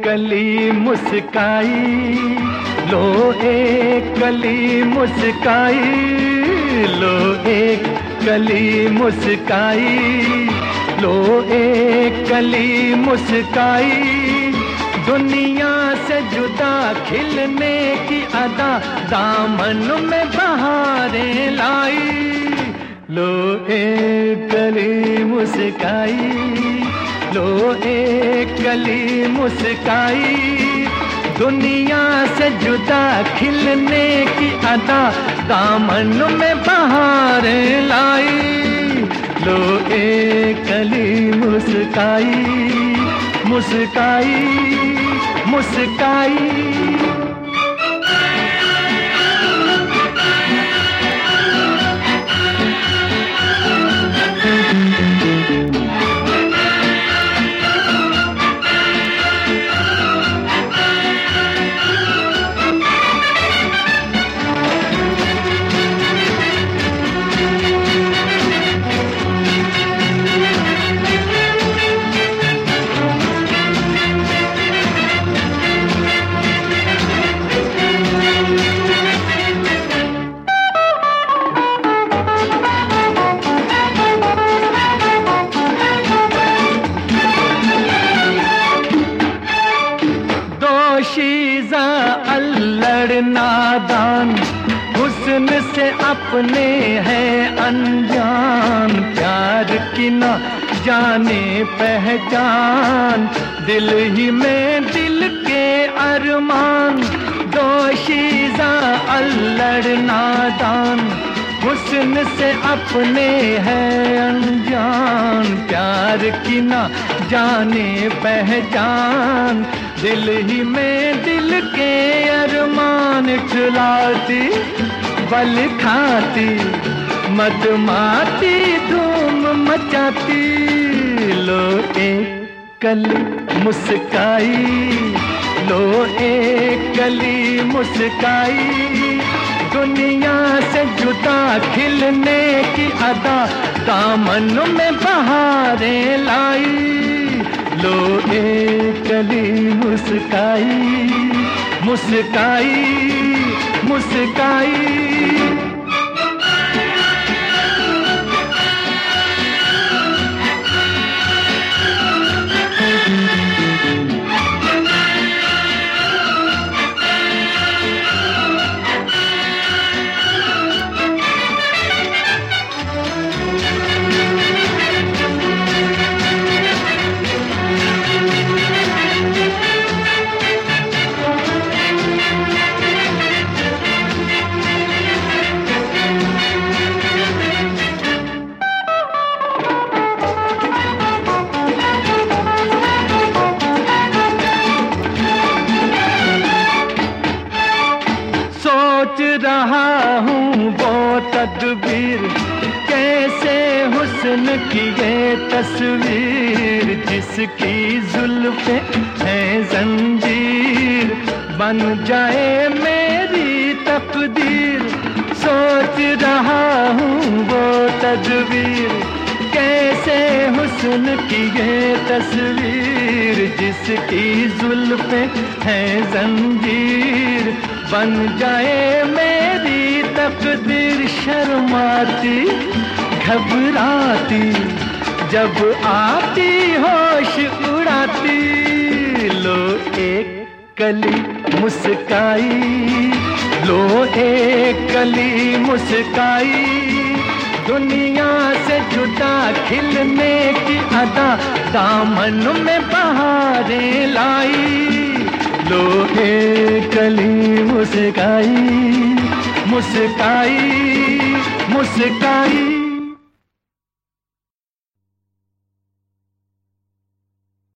कली मुस्काई, लो एक कली मुस्काई, लो एक कली मुस्काई, लो एक कली मुस्काई। दुनिया से जुदा खिलने की अदा दामन में बहारें लाई, लो एक कली मुस्काई, लो एक कली मुस्काई। दुनिया से जुदा खिलने की अदा दामन में बहारें लाई, लो एक कली मुस्काई, मुस्काई, मुस्काई। दोशीज़ा अल्लड़ नादान, हुस्न से अपने है अनजान, प्यार की ना जाने पहचान, दिल ही में दिल के अरमान। दोशीज़ा अल्लड़ नादान, हुस्न से अपने है अनजान, प्यार की ना जाने पहचान, दिल ही में दिल के अरमान। खिलाती बल खाती मदमाती धूम मचाती, लो एक कली मुस्काई, लो एक कली मुस्काई। दुनिया से जुदा खिलने की अदा दामन में बहारें लाई, लो एक कली मुस्काई, मुस्काई, मुस्काई। सोच रहा हूँ वो तदबीर, कैसे हुस्न की ये तस्वीर, जिसकी जुल्फे है जंजीर, बन जाए मेरी तकदीर। सोच रहा हूँ वो तदबीर, कैसे हुस्न की ये तस्वीर, जिसकी जुल्फे है जंजीर, बन जाए मेरी तकदीर। शर्माती घबराती जब आती होश उड़ाती, लो एक कली मुस्काई, लो एक कली मुस्काई। दुनिया से जुदा खिलने की अदा दामन में बहारें लाई, लो एक कली मुस्काई, मुस्काई, मुस्काई।